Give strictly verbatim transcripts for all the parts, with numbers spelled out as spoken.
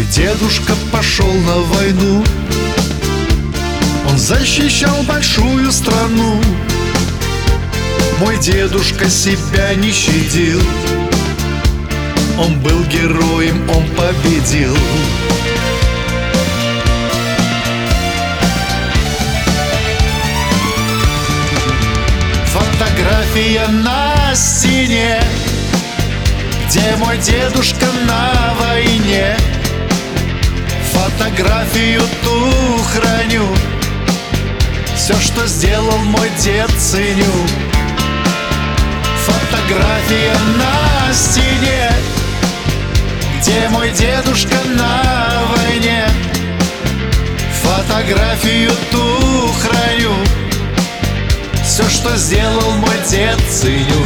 дедушка пошел на войну. Он защищал большую страну. Мой дедушка себя не щадил. Он был героем, он победил. Фотография на стене, где мой дедушка на войне. Фотографию ту храню, все, что сделал мой дед, ценю. Фотография на стене, где мой дедушка на войне. Фотографию ту храню, все, что сделал мой дед, ценю.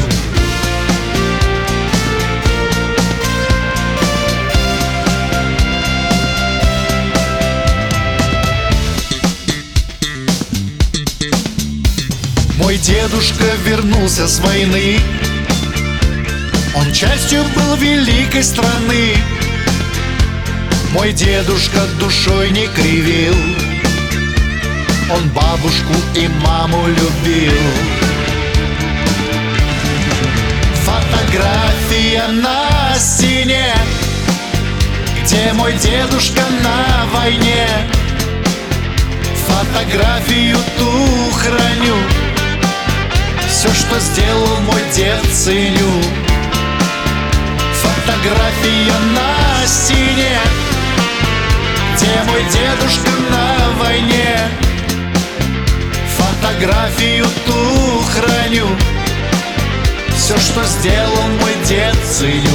Мой дедушка вернулся с войны. Он частью был великой страны. Мой дедушка душой не кривил. Он бабушку и маму любил. Фотография на стене, где мой дедушка на войне. Фотографию ту храню, все, что сделал мой дед, ценю. Фотография на стене, где мой дедушка на войне. Фотографию ту храню, все, что сделал мой дед, ценю.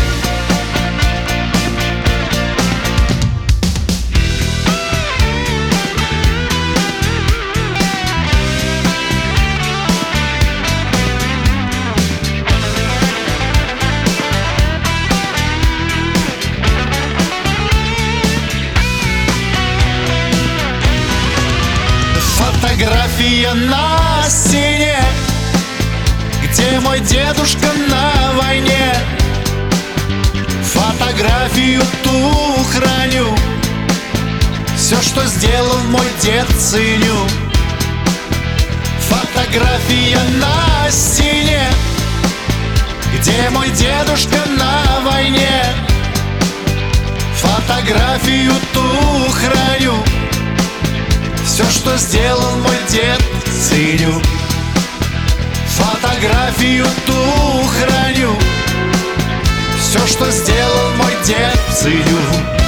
Фотография на стене, где мой дедушка на войне. Фотографию ту храню, все, что сделал мой дед, ценю. Фотография на стене, где мой дедушка на войне. Фотографию ту храню, все, что сделал мой дед, ценю. Фотографию ту храню, все, что сделал мой дед, ценю.